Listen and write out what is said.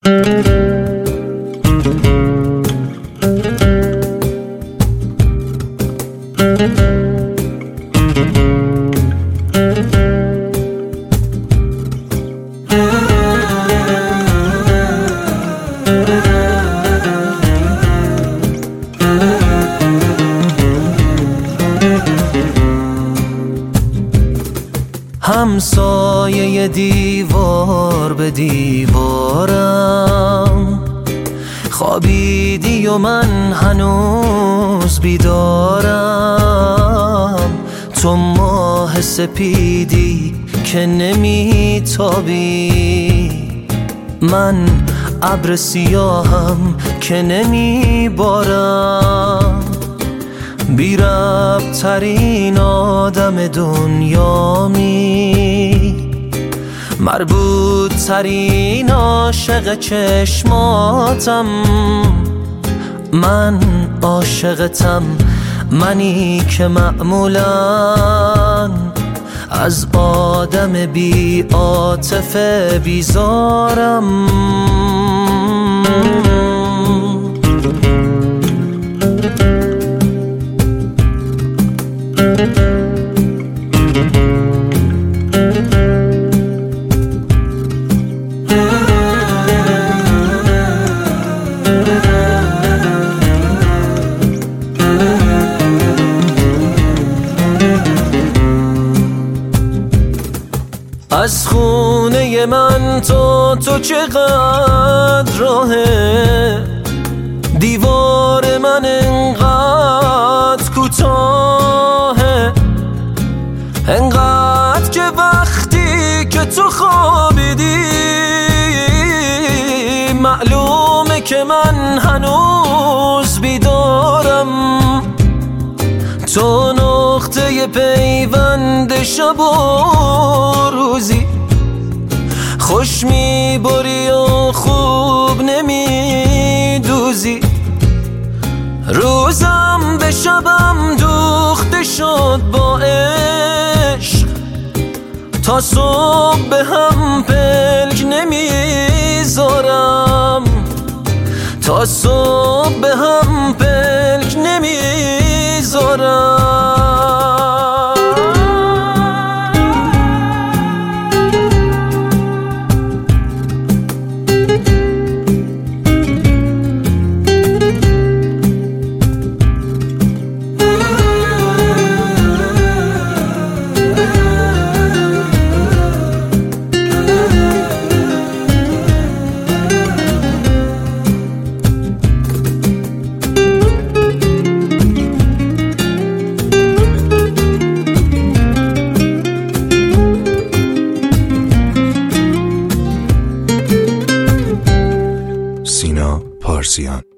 همسایه دیوار به دیوارم خوابیدی و من هنوز بیدارم. تو ماه سپیدی که نمیتابی، من ابر سیاهم که نمیبارم. بی ربط ترین آدم دنیامی، مربوط ترین عاشق چشماتم. من عاشقتم، منی که معمولاً از آدم بی عاطفه بیزارم. از خونه من تو چقدر راهه، دیوار من انقدر کوتاهه، انقدر که وقتی که تو خوابیدی معلومه که من هنوز بیدارم. تو نقطه پیوند شب و روزی، خوش میبری و خوب نمیدوزی. روزم به شبم دوخته شد با عشق، تا صبح به هم پلک نمیذارم، تا صبح به هم پلک نمیذارم. سینا پارسیان.